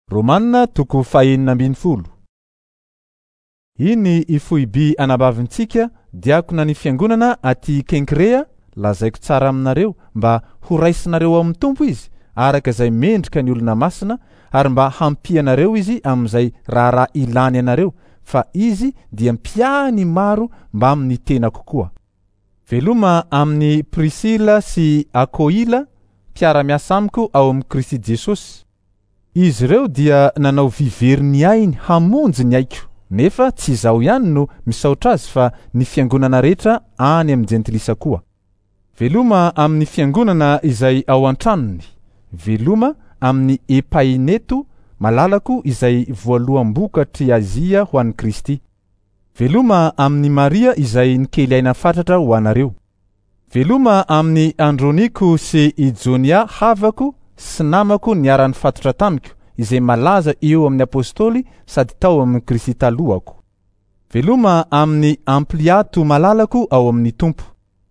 Romanina toko fahaenina. Iny ifoiby anabavintsika diakona ny fiangonana aty Kenkrea, lazaiko tsara aminareo mba ho raisinareo amin'ny Tompo izy, araka izay mendrika ny olona masina, ary mba hampianareo izy amin'izay raha ilany anareo, fa izy dia mpiany maro mba amin'ny tena kokoa. Veloma amin'ny Prisila sy Akoila, mpiara-miasa amiko ao amin'ny Kristy Jesosy. Izy ireo dia nanao vivery ny ainy hamonjy ny aiko, nefa tsy izaho ihany no misaotra azy fa ny fiangonana rehetra any amin'ny jentilisa koa. Veloma amin'ny fiangonana izay ao an-tranony. Veloma amin'ny Epaineto, malalako izay voaloham-bokatry Azia ho an'i Kristy. Veloma amin'ny Maria izay nikely aina fatratra ho anareo. Veloma amin'ny Androniko sy Ijonia havako sy namako niara-ny fatotra tamiko, izay malaza eo amin'ny apôstôly sady tao amin'ny Kristy talohako. Veloma amin'ny Ampliato malalako ao amin'ny Tompo.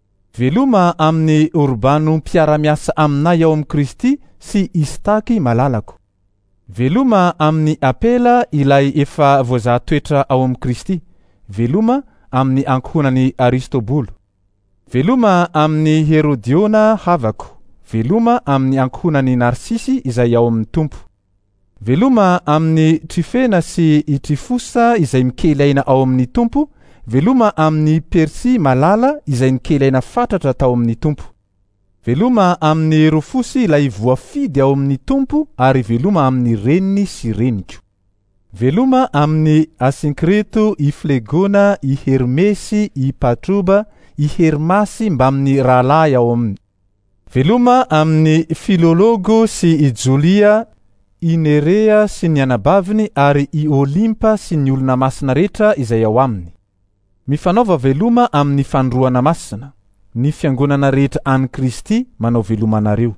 Veloma amin'ny Urbano mpiara-miasa aminay ao amin'ny Kristy sy Istaky malalako. Veloma amin'ny Apela ilay efa voazahatoetra ao amin'ny Kristy. Veloma amin'ny ankohonany Aristobolo. Veloma amin'ny Herodiona havako. Veloma amin'ny ankohonany Narsisy izay ao amin'ny Tompo. Veloma amin'ny Trifena sy Trifosa izay mikely aina ao amin'ny Tompo. Veloma amin'ny Persi malala izay nikely aina fatratra tao amin'ny Tompo. Veloma amin'ny Rofosy ilay voafidy ao amin'ny Tompo, ary veloma amin'ny reniny sy reniko. Veloma amin'ny Asinkreto, i Flegona, i Hermesy, i Patroba, i Hermasy mba amin'ny rahalahy ao amin'ny. Veloma amin'ny Filologo sy i Jolia, i Nerea sy ny anabaviny, ary i Olimpa sy ny olona masina rehetra izay ao aminy. Mifanaova veloma amin'ny fandroana masina. Ny fiangonana rehetra an'i Kristy manao veloma anareo.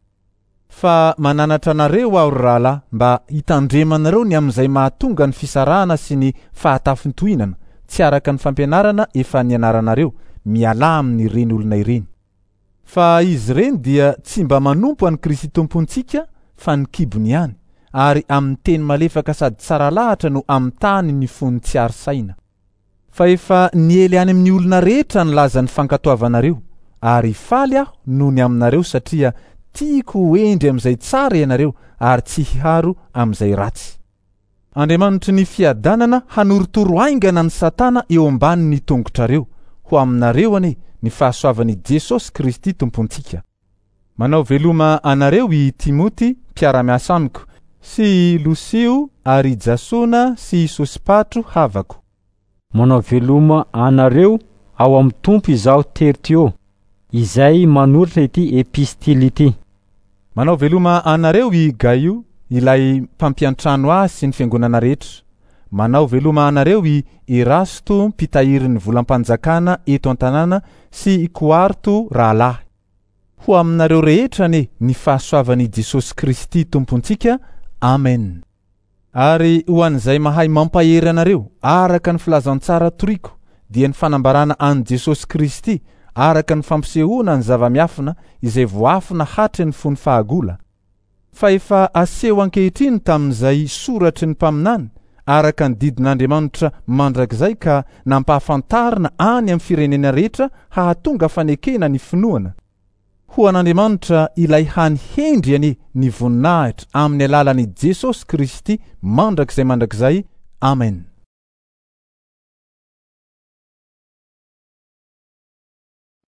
Fa mananatra anareo aho rahalahy mba hitandremanareo ny amin'izay mahatonga ny fisarahana sy ny fahatafintohinana, tsy araka ny fampianarana efa nianaranareo, miala amin'ny ireny olona ireny. Fa izy ireny dia tsy mba manompo an'i Kristy tompontsika, fa ny kibony ihany, ary amin'ny teny malefaka sady tsara lahatra no amin'ny tany ny fony tsy ari-saina. Fa efa niely any amin'ny olona rehetra ny laza ny fankatoavanareo, ary faly aho noho ny aminareo satria tiako hoendry amin'izay tsara ianareo ary tsy hiharo amin'izay ratsy. Andriamanitry ny fiadanana hanorotoroaingana ny Satana eo ambanin'ny tongotrareo, ho aminareo ane ny fahasoavan'i Jesosy Kristy tompontsika. Manao veloma anareo i Timoty, mpiara-miasa amiko, sy Losio ary Jasona sy Sosipatro havako. Manao veloma anareo ao amin'ny Tompo izaho Tertio, izay manoratra ity epistily ity. Manao veloma anareo i Gaio, ilay mpampiantrano ahy sy ny fiangonana rehetra. Manao veloma anareo i Erasto, mpitahirin'ny volam-panjakana eto an-tanàna, sy i Koarto rahalahy. Ho aminareo rehetra ane ny fahasoavan'i Jesosy Kristy tompontsika. Amen. Ary ho an'izay mahay mampahery anareo araka ny filazantsara toriko, dia ny fanambarana an' Jesosy Kristy araka ny fampisehoana ny zava-miafina izay voafina hatry ny fony fahagola. Fa efa aseho ankehitriny tamin'izay soratry ny mpaminany, araka ny didin'Andriamanitra mandrakizay ka nampahafantarina any amin'ny firenena rehetra hahatonga fanekena ny finoana. Ho an'Andriamanitra ilay hany hendriany ny voninahitra amin'ny alalan'i Jesosy Kristy mandrakizay. Amen.